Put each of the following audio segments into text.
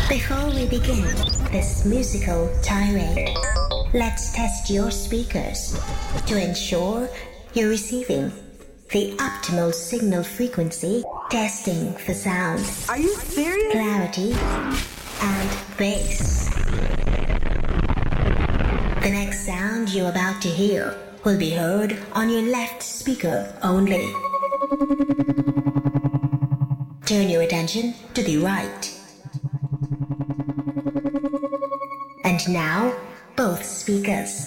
Before we begin this musical tirade, let's test your speakers to ensure you're receiving the optimal signal frequency. Testing for sound. Are you serious? Clarity and bass. The next sound you're about to hear will be heard on your left speaker only. Turn your attention to the right. And now, both speakers.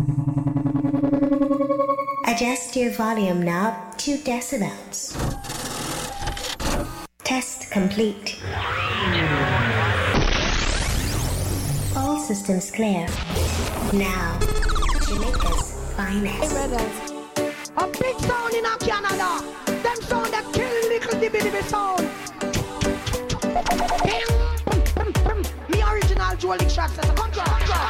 Adjust your volume knob to decibels. Test complete. All systems clear. Now, Jamaica's finest. A big sound in Canada. Them sound that kill little dibby sound. Me original Jolie shots. Come on.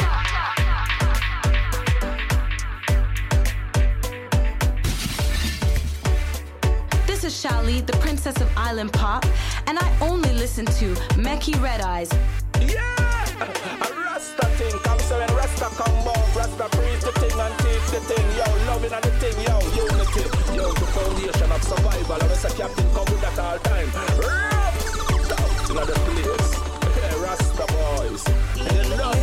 This is Shali, the princess of island pop, and I only listen to Meki Red Eyes. Yeah! A Rasta thing, come so when Rasta come out, Rasta preach the thing and teach the thing, yo, loving and the thing, yo, unity, yo, the foundation of survival, and it's a captain come with that all time. Tough in the place, yeah, Rasta boys, you know.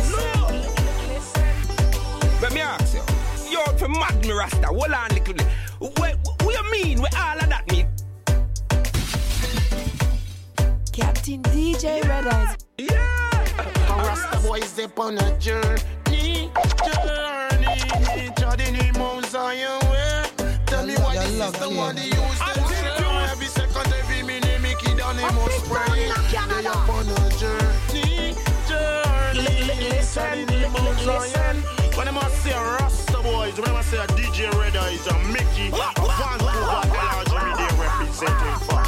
Let me ask you, you're for mad me Rasta, hold on little bit. What you mean with all of that mean? Captain DJ Red Eyes. Yeah! A Rasta boys up on a journey. Treading in Mount Zion way. Tell me why this is the one they use them say. Every second, every minute, make it down, they must pray. They up on a journey. Treading in Mount Zion. When I must say a Rasta boys, when I must say a DJ Red Eyes, a Mickey, a Vancouver, LRG, they representing for.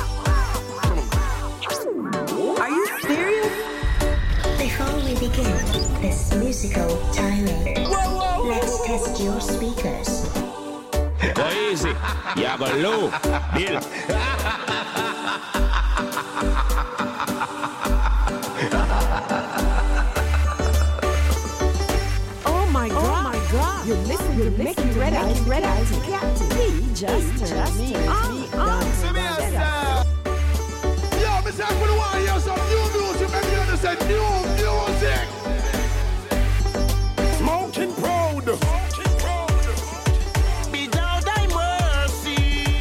Are you serious? Before we begin this musical tirade, let's test your speakers. Go easy. Yeah, go low. Bill. Oh my God. You're listening to Meki Red Eyes. Captain. He just turned me on. Yo, Mr. I'm gonna want to hear some new music. Maybe you understand new music. Smoking proud. Be down thy mercy.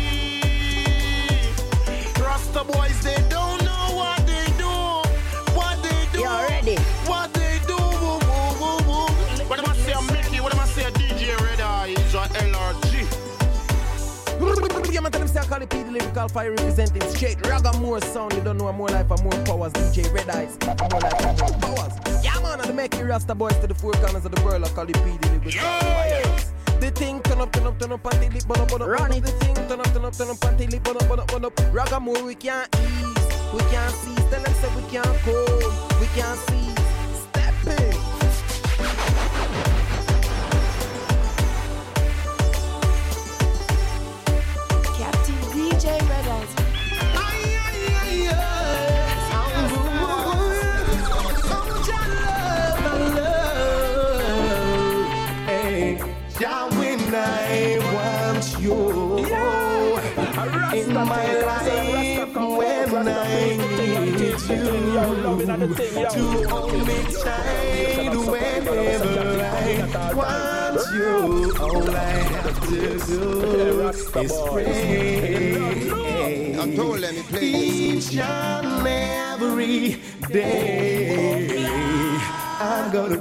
Rasta boys, they don't know what they do. What they do. You ready? What they do. Woo, woo, woo, woo. What am I say, Mickey? What am I say, DJ Red Eyes or LRG? Yeah, man, tell them say I call it P, the lyrical fire representing straight ragga more sound. You don't know more life and more powers. DJ Red Eyes, more life and more powers. Yeah, man, and the make you Rasta boys to the four corners of the world. I call it P, the lyrical fire. The thing turn up until it burn up. Run it. The thing turn up until it burn up. Ragga more we can't ease, we can't seize. Tell them say we can't cold, we can't seize. Step in. Captain DJ Red Eyes. I want you in my life when I need you to hold me tight whenever I want you. All I have to do is pray. I'm told, let me play each and every day. I'm gonna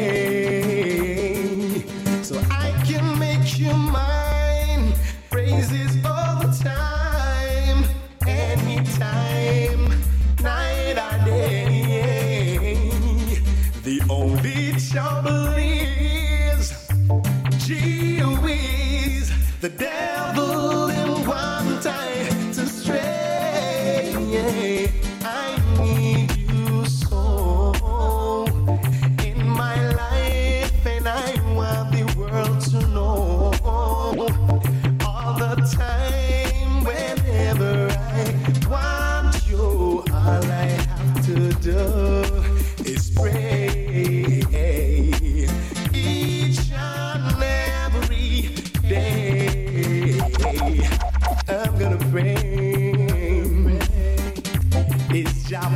pray so I can make you mine. Praises all the time, anytime, night or day. The only trouble is, gee whiz, the devil in one time to stray. I need you so in my life, and I want the world to know all the time. Whenever I want you, all I have to do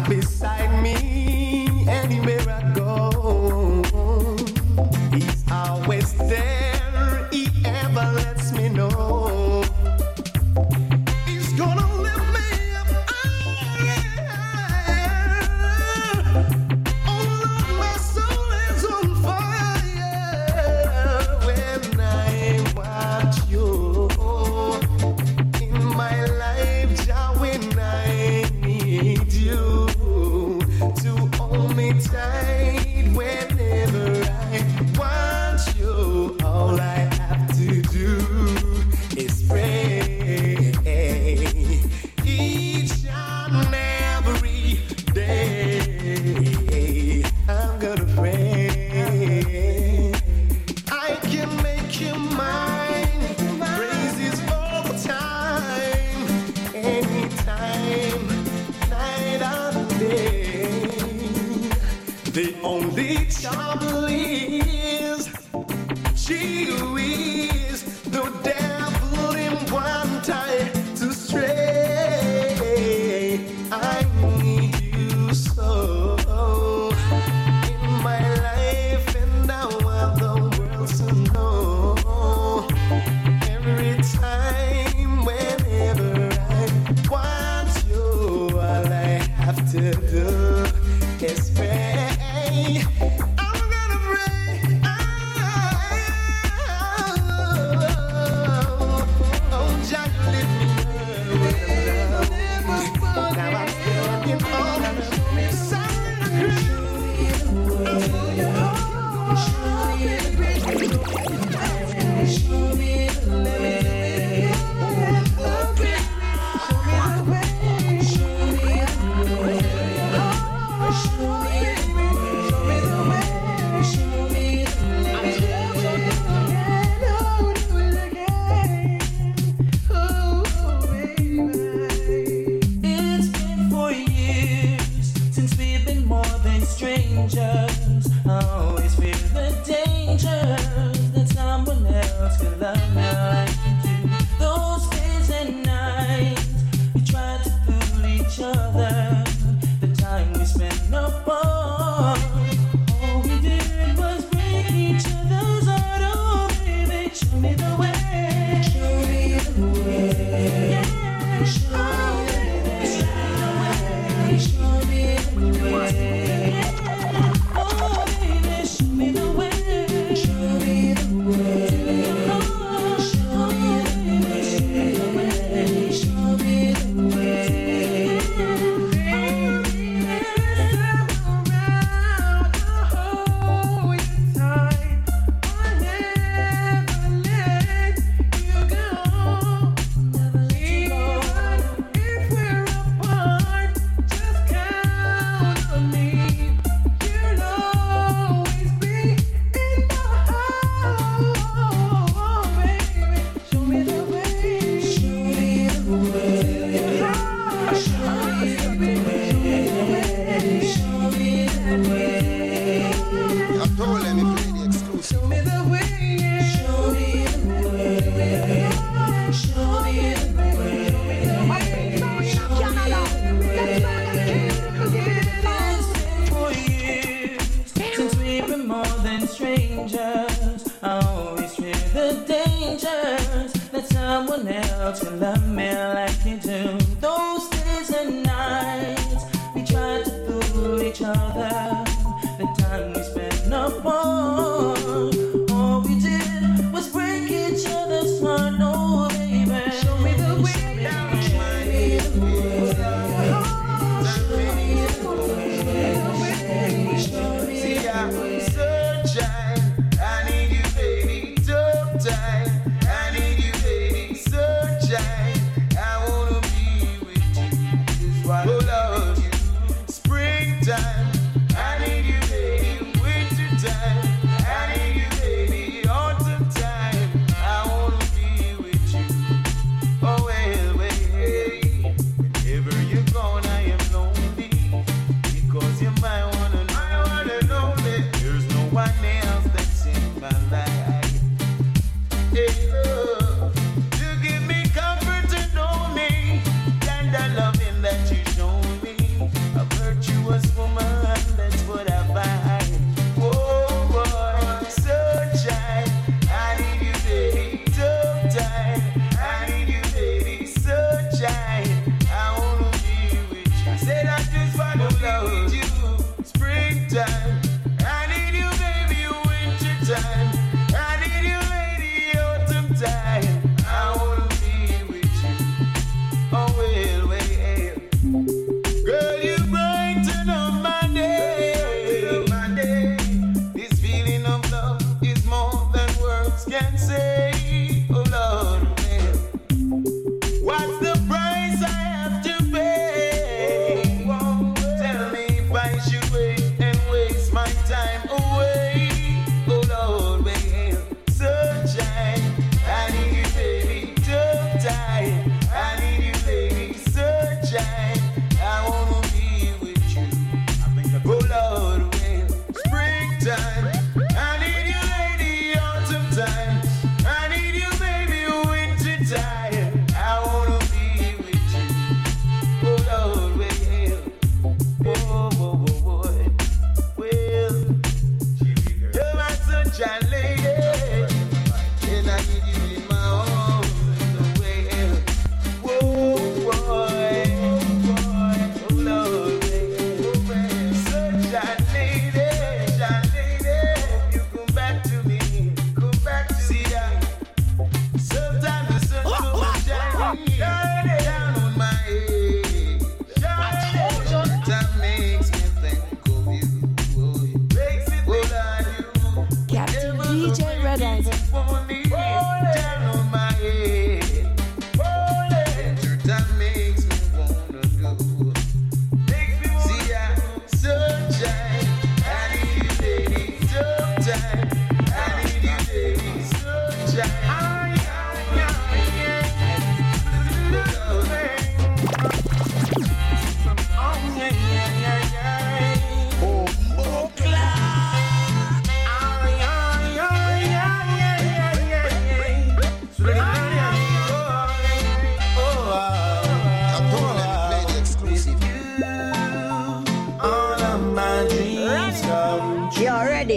beside me anywhere I go. He's always there, he ever lets me know. He's gonna lift me up higher. Oh Lord, my soul is on fire when I watch you in my life, Jah, when I need you to hold me tight whenever I want you. All I have to do is pray each and every day. I'm gonna pray. I can make you mine. Praises all the time, anytime, night and day. The only trouble is she is the devil in one tie to stray. I need you so in my life, and I want the world to know. Every time, whenever I want you, all I have to do is pray. I'm gonna pray. Oh, Jah, lift me up. Now I'm standing on the side of It's been 4 years since we've been more than strangers. I always fear the danger that someone else could love me like you do. Those days and nights we tried to fool each other. The time we spent apart, all we did was break each other's heart. Oh baby, show me the way. Show me the way. Yeah. Show me the way. Oh, baby, show me the way. Show me the way. Oh, show me the way. Show me the way. Someone else can love me like you do. Those days and nights we tried to fool each other. The time we spent apart, all we did was break each other's heart. Oh baby, show me the way down. Show me the way. Show me the way. Sunshine, I need you, baby. Tough time, I need you, baby. Sunshine, I wanna be with you. Is what I love you. Springtime, I need you, baby. Wintertime, I need you, baby. Autumn time, I wanna be with you. Oh well, whenever you're gone, I am lonely because you're my one and only. There's no one else that's in my life. Hey, love, you give me comfort to know me, and the loving that you show me. I've hurt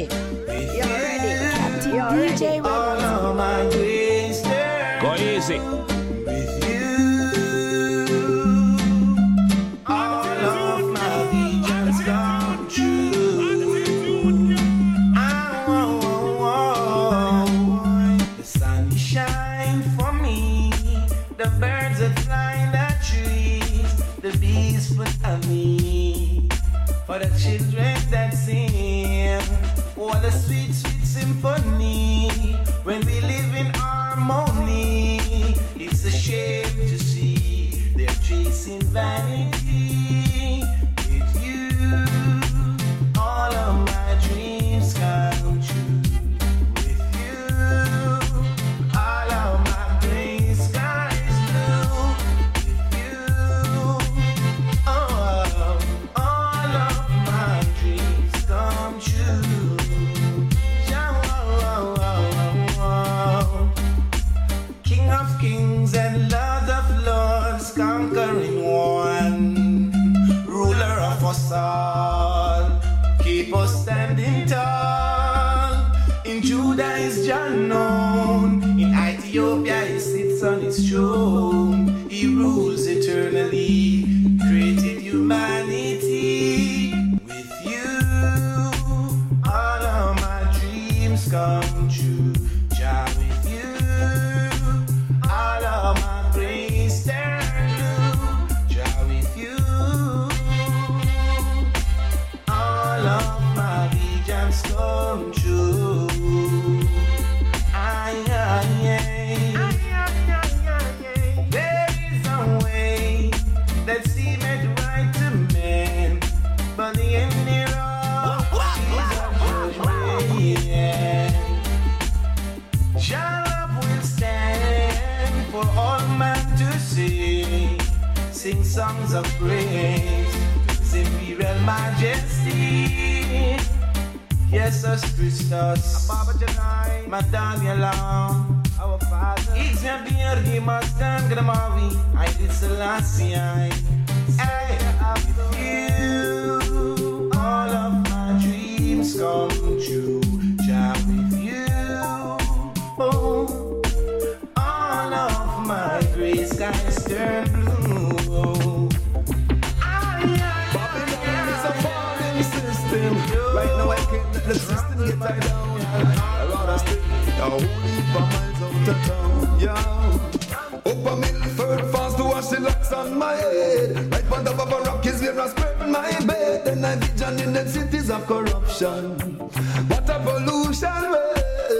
ready? You're ready. Captain You're DJ ready. All of my dreams turn Go easy. with you. All of my visions come true. The sun shine for me. The birds that fly in the trees. The bees put on me. For the children that sing. Oh, the sweet, sweet symphony. When we live in harmony. It's a shame to see they're chasing vanity. With you, all of my dreams come true. With you, all of my gray skies blue. With you, all of my dreams come true. King of kings and Lord of lords, conquering one, ruler of us all, keep us standing tall. In Judah is Jah known, in Ethiopia he sits on his throne. He rules eternally, created humanity. With you, all of my dreams come true. Jah with you, all of my grace turn blue. Jah with you, all of my visions come true. There is a way that seemeth right to men, but the end thereof is a judgment. Shall love will stand for all men to sing, sing songs of praise to His Imperial Majesty. Jesus Christus, Madame Lam, our Father. It's your dear, he must stand Gramavi. I did Selassie. Hey, with you, all of my dreams come true. Jah with you, oh, all of my gray skies turn blue. Babylon is a falling system. Right now I can't let the system get tied down. I rather stay a whole heap of miles out of town. Yeah. Up a Milford, fast to wash the locks on my head. Right on top of a rock is where I spread my bed. And I vision in the cities of corruption. What a pollution, well.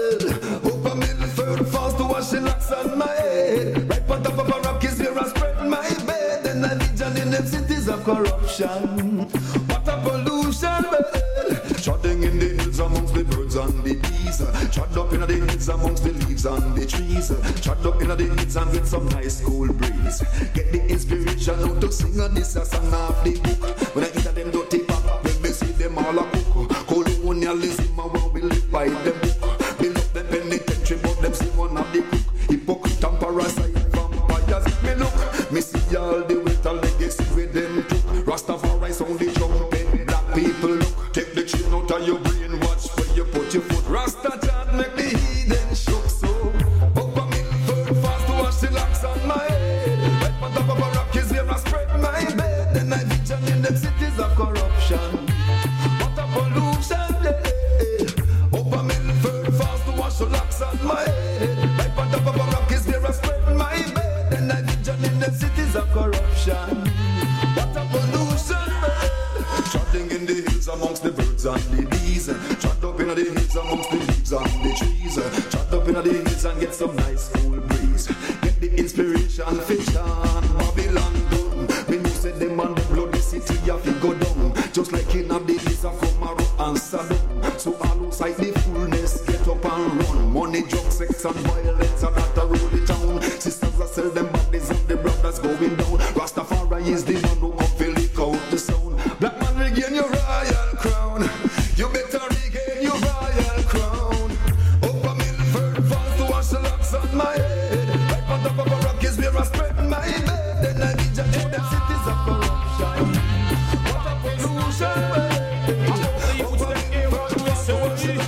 Up a Milford, fast to wash the locks on my head. Right on top of a rock is where I spread my bed. And I vision in the cities of corruption. What a pollution, well. Trotting in the hills amongst the birds and the bees. Trot up in the hills amongst the leaves and the trees. Trot up in the hills and get some nice cool breeze. Get the inspiration out to sing this a song of the book. When I eat them dirty pop, when we see them all a cook. Colonialism, I want we live by them book. We love them penitentiary, but them see one of the cook. Hypocrite and parasite vampires. Me look, me see all the winter legacy with them took. Rastafari sound the trumpet, black people look. Take the chin out of your brain, watch where you put your foot. Rasta chant make the heathen shook so. Up a Milford, fast to wash the locks on my head. Right on top of a rock is where I spread my bed. Then I vision in them cities of corruption. What a pollution, yeah. Up a Milford, fast to wash the locks on my head. Right on top of a rock is where I spread my bed. Then I vision in them cities of corruption. What a pollution, yeah. Trotting in the hills amongst the birds and the bees. Trot up in the hills amongst the leaves and the trees. Trot up in the hills and get some nice cool breeze. Get the inspiration, fish on Babylon done. When you said them on the bloody city, you have to go down. Just like in the days of Omaro and Saddam. So all outside the fullness, get up and run. Money, drugs, sex and violence are not a rule the town. Sisters that sell them bodies and the brothers going down. Rastafari is the one who come fill it out the sound. Black man regain your royal crown. You better regain your royal crown. Up a Milford, fast to wash the locks on my head. Right on top of a rock is where I spread my bed. Then I vision in them cities of corruption. What a pollution, up a Milford, fast to wash the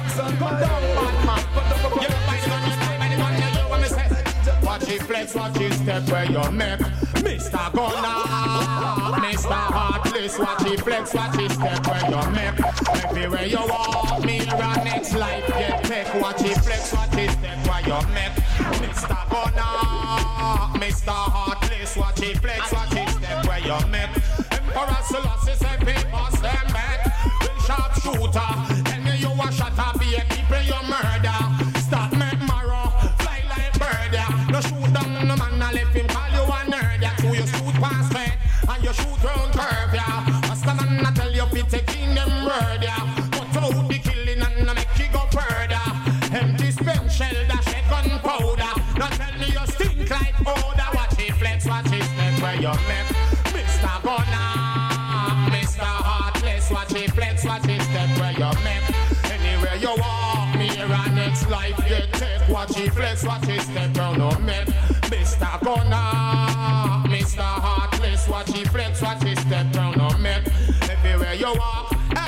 Flex, watch it step where you make. Mr. Gunner, Mr. Heartless, watch it flex, watch it step where you make. Everywhere you walk, me around next life get take. Watch it flex, watch it step where you make. Mr. Gunner, Mr. Heartless, watch it flex, watch it step where you make. Emperor Selassie say people stand back. Will sharp shooter, tell me you a shatter, be a people you murder. Start make marrow, fly like bird, yeah. No shoot down no man, I left him call you a nerd, yeah. So you shoot past head, and you shoot round curve, yeah. Master man, I tell you, be taking them word, yeah. Cut out the killing and I make you go further. Empty spent shell, dash a gunpowder. Now tell me you stink like powder. Watch it flex, watch it step where you make. Mr. Gunner, Mr. Heartless, watch it flex, watch it step where you make. Anywhere you walk, me here and next life you take. Watch it flex, watch it step where you make. Mr. Gunner, Mr. Heartless, watch it flex, watch it step where you make. Everywhere you walk, hey,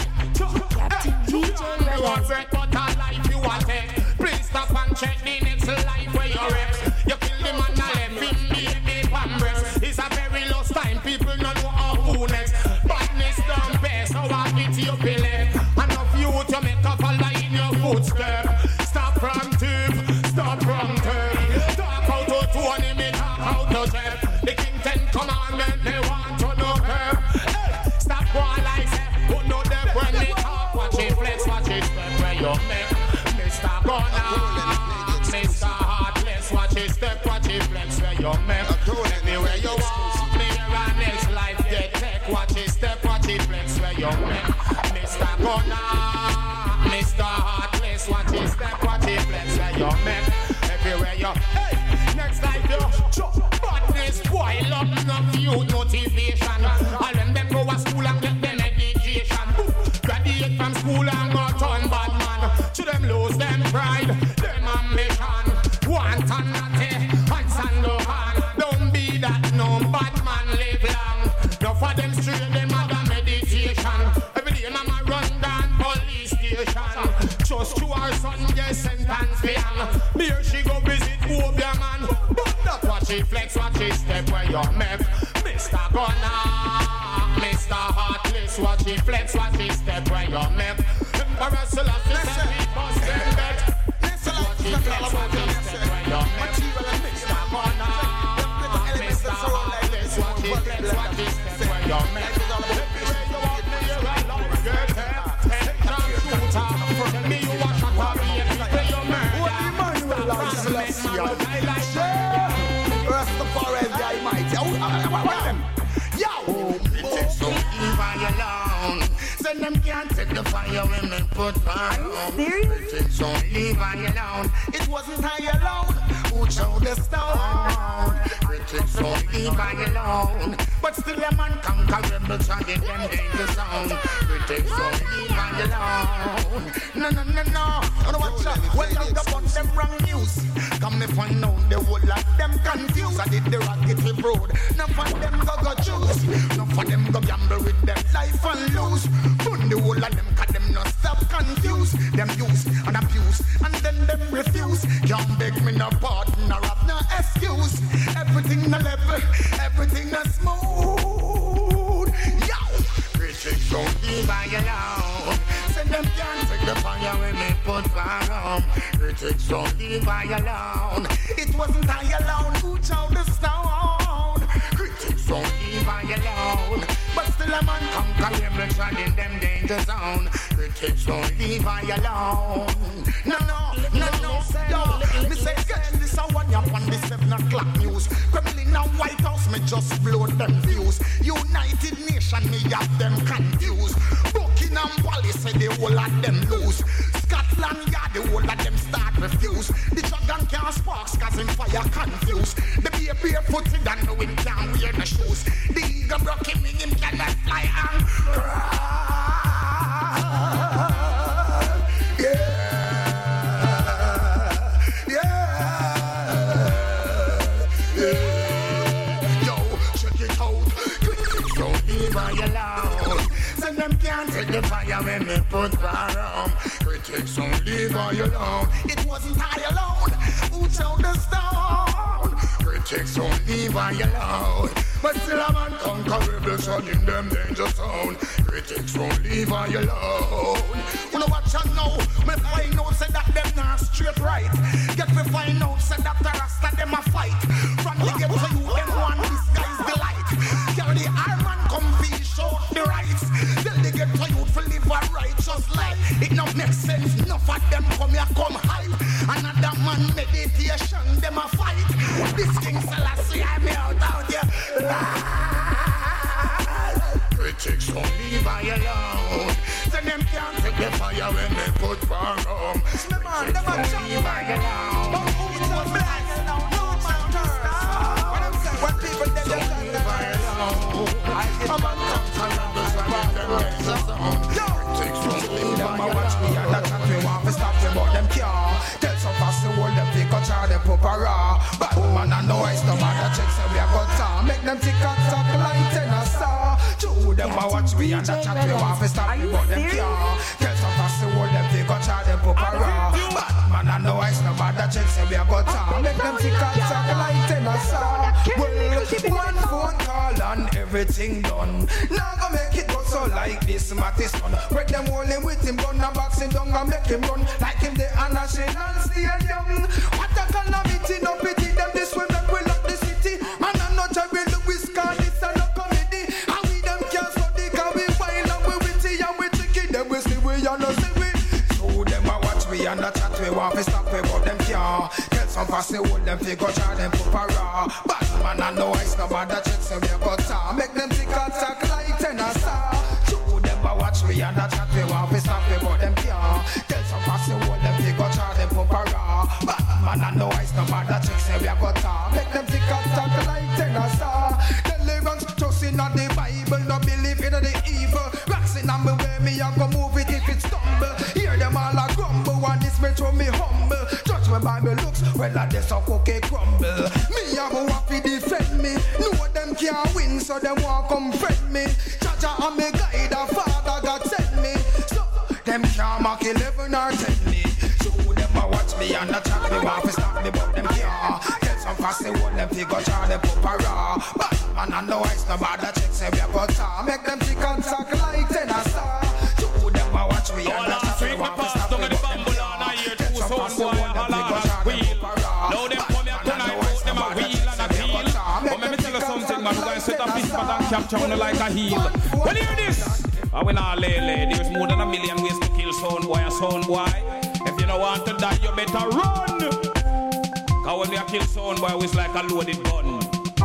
DJ Red Eyes. But a life you want take. Please stop and check the next life where you're at. You kill the man and left him baby pan breast. It's a very lost time, people don't know who next. Badness don't pay, so I beat you belay. Enough you to make a follow in your footstep. Stop from tube, stop from turn. Talk out to 20, me talk out to Jeff. The King 10 commandment, they want to know her. Hey, stop one like say, who know them when they talk. Watch it flex, watch it step where you make. Mr. Gunner, Mr. Heartless, watch it step, watch it flex where you make. Anywhere you walk, me here and next life get take. Watch it step, watch it flex where you make. Mr. Gunner, Mr. Heartless, watch it step, watch it flex where you make. Everywhere you, hey, next life you, badness spoil up enough youth motivation. All them go to school and get them education. Graduate from school and go turn bad man. To them lose them pride, them ambition. Want and natty, hands and no hand. Don't be that no bad man live long. No for them straight, them other meditation. Every day mama run down police station. Just to our son get sentence for young. Here she go visit Obia man. But that watch it flex, watch it step where you make. Mr. Gunner, Mr. Heartless, watch it flex, watch it step where you make. Emperor Selassie said we bust them bet. Watch it flex, watch it step where you make. Mr. Gunner, Mr. Heartless, watch it flex, watch it step where you make. Everywhere you walk, me here alone, get it. Take down shooter, tell me you watch a copy and play your murder. Rastafari is the Almighty. Yo! It takes so evil alone. Send them can't take the fire when they put fire on. It takes so evil alone. It wasn't I alone who chose the stone. It takes so evil alone. But still a man conquerable trying them danger zone. It takes so evil alone. No. Watch out. Well, I'm the bunch them wrong news. Come me find out the whole lot them confused. I did the rocket road. None of them go choose. None of them go gamble with them life and lose. Burn the whole of them cause them not stop confused. Them use and abuse and then them refuse. Can't beg me no pardon or have no excuse. Everything a level, everything a smooth. Yo! Critics don't leave I alone. Send them can't take the fire when they put fire on. Critics don't leave I alone. It wasn't I alone who chose the stone. Critics don't leave I alone. But still a man conquer every child in them danger zone. Critics don't leave I alone. No. Yo, me say catch this a one up on the 7 o'clock news. Kremlin and White House me just blow them views. United Nations me have them confused. Buckingham Palace say the whole of them lose. Scotland Yard the whole of them start refuse. The dragon can't sparks cause him fire confused. The bear barefooted and the wind can't wear no shoes. The eagle broke him cannot fly and Send them can't take the fire when they put fire on. Critics don't leave I alone. It wasn't I alone who chose the stone. Critics won't leave I alone. But still a man conquerable, shutting them danger zone. Critics won't leave I alone. You know what you know? Me find out say that them not straight right. Get me find out say that the Rasta them a fight. From the get to you, them one disguise the light. Carry the iron man come feel show the rights. Tell the get to you to live a righteous life. It don't make sense. Enough of them come here come hype. Another man meditation them a fight. This King Selassie I me out here. Critics won't leave I alone. So them can't take the fire when they put fire on. Critics won't leave I alone. It's a black, no man. When people they just leave I alone. I'm a conqueror, so I them raise a sound. Critics won't leave I alone. Watch me and that's what we want to stop them, but them can't. Tell some fast the world them pick a child them pop a raw. Bad woman and noise, no matter check so we a got time. Make them tick and talk like 10 a star. Two them a watch me and that chat we want to stop me, but them can't. Tell some fast the world them pick a child them pop a raw. Bad man and noise, no matter check so we a got time. Make them tick and talk like 10 a star. Well, one phone call and everything done. Now go make it go so like this Mattison. Break them holding with him gun and box him down and make him run like him the National Stadium. What a calamity, no pity them this way that will up the city. Man I'm not a real Louis Card, this a no comedy. And we them can't study cause we wild and we witty and we tricky. Them we see we and no see we. So them a watch we and a chat we want to stop we but them can't. Tell some fast they hold them figure try them put a raw. Bad man and no ice no bother check so we a got time. Make them tick and talk like 10 a star. So them a watch we and a chat we want to stop we but them can't. Tell some fast they hold them figure try them put a raw. Bad man and no ice no bother check so we a got time. Make them tick and talk like 10 a star. Deliverance trust in the Bible, no believe in the evil. Rocks in me way me a go move it if it stumble. Hear them all a grumble and this me show me humble. Judge me by me looks, well I just a cookie crumble. Me a go have to defend me. Know them can't win so them won't come friend me. Jaja and me guide a father God send me. So them can't mark 11 or 10 me. So them a watch me and a chat me want to stop me but them can't. Tell some fast they hold them figure try them pop a raw. Bad man and no ice no bother check say we a got time. Make them tick and talk like 10 a star. So them a watch me and a chat me want to stop me but them can't. Tell some fast they hold them figure try them pop a raw. Now them come here tonight put them a wheel and a deal. But let me tell you something man, we're going to set up this pattern capture on like a heel. Well hear this. I will not lay. There's more than 1 million ways to kill Soundboy and Soundboy. If you don't want to die, you better run. Cause when we kill Soundboy, it's like a loaded gun.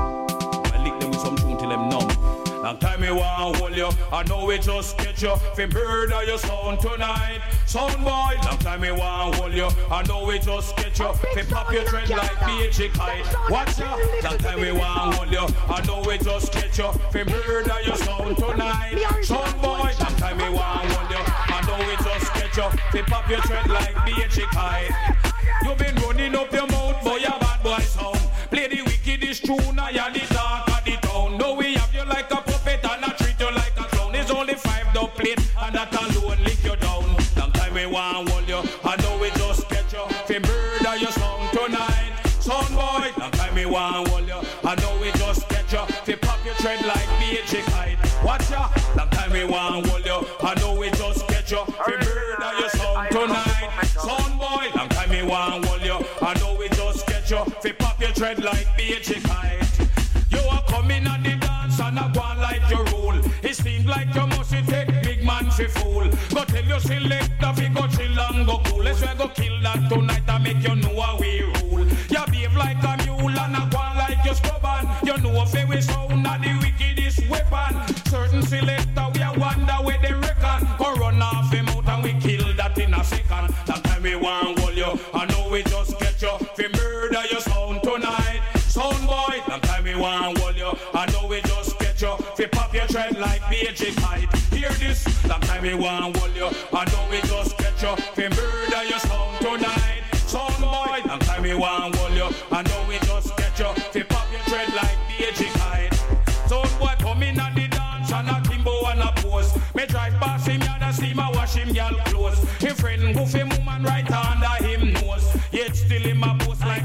I lick them with some tune till them numb. Long time we want hold you, I know we just get you. Fi murder your sound tonight, Soundboy. Long time we want hold you, I know we just get you. Fi pop your tread like BG kite. Watch ya. Long time we want hold you, I know we just get you. Fi murder your sound tonight, Soundboy. Long time we want hold you, I know we just get you. Fi pop your tread like BG kite. You been running up your mouth for your bad boy sound. Play the wickedest tune, I am the talk of the town. No, we have you like a puppet and I treat you like a clown. It's only 5 dub plate and that alone lick you down. Long time we want hold you, I know we just get you. Fi murder your sound tonight, Soundboy. Long time we want hold you, I know we just get you. Fi pop your tread like BG kite. Watch ya. Long time we want hold you, I know we just get you. Fi murder your sound tonight, Soundboy. Long time we want hold you, I know we just get you. Fi pop your tread like BG kite. You are coming at the dance and I want like your rule. It seems like you must take big man fi fool. Go tell your selector fi go chill and go cool. Let's go kill that tonight and make you know how we rule. You behave like a mule and I want like your stubborn. You know if we sound at the wickedest weapon. Certain selector we a wonder where they reckon. Go run off him out and we kill that in a second. That time we want hold you, I know we just get you. Fi murder your sound tonight, Soundboy. Long time we want hold you, I know we just get you. Fi pop your tread like BG kite. Hear this, long time we want hold you, I know we just get you. Fi murder your sound tonight, Soundboy. Long time we want hold you, I know we just get you. Fi pop your tread like BG kite. Soundboy come in at the dance and a Kimbo and a pose. Me drive past him and I see my wash him y'all clothes. Him friend who fi woman right under him nose. Yet still in my post like say she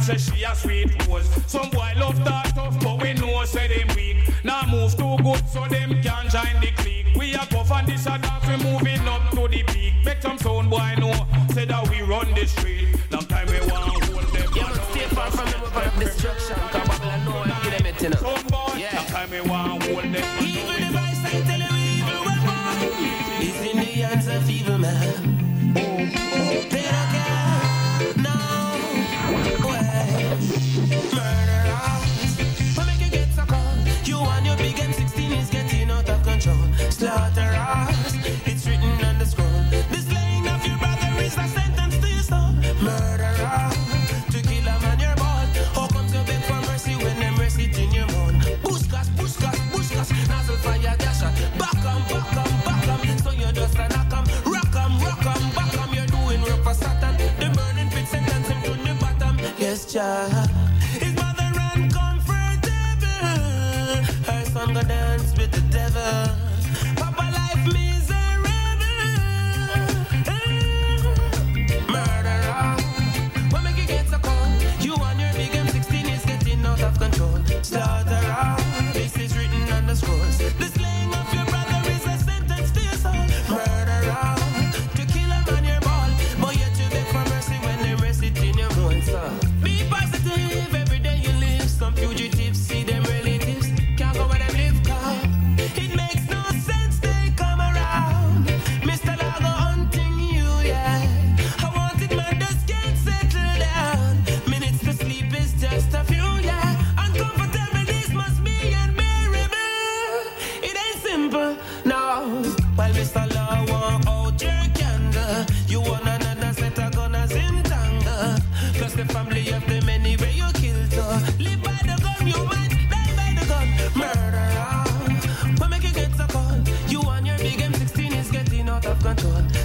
a sweet rose. Some boy love that tough, but we know say them weak. Now move too good, so them can join the clique. We a puff and this a dance, we moving up to the peak. Make some sound boy know, say that we run the street. Long time we want hold them. You must stay far from them up of destruction. Come back and know and give them it, you know. Sound boy, long time we want hold them. Evil device, I tell you, evil weapon is in the hands of evil man. They don't care, no way. Murderers, what make you get so cold? You and your big M16 is getting out of control. Slaughterers, it's written on the scroll. The slaying of your brother is a sentence to your soul. Murderer, to kill a man your ball. How comes you beg for mercy when them rest it in your own? Buskas, buskas, buskas, nozzle fire dash shot. Back 'em, back 'em, back 'em. So you just a knock 'em, rock 'em, rock 'em, back 'em. You're doing work for Satan. The burning pit sentence him to the bottom. Yes, Jah. His mother uncomfortable. Her son go dance with the devil.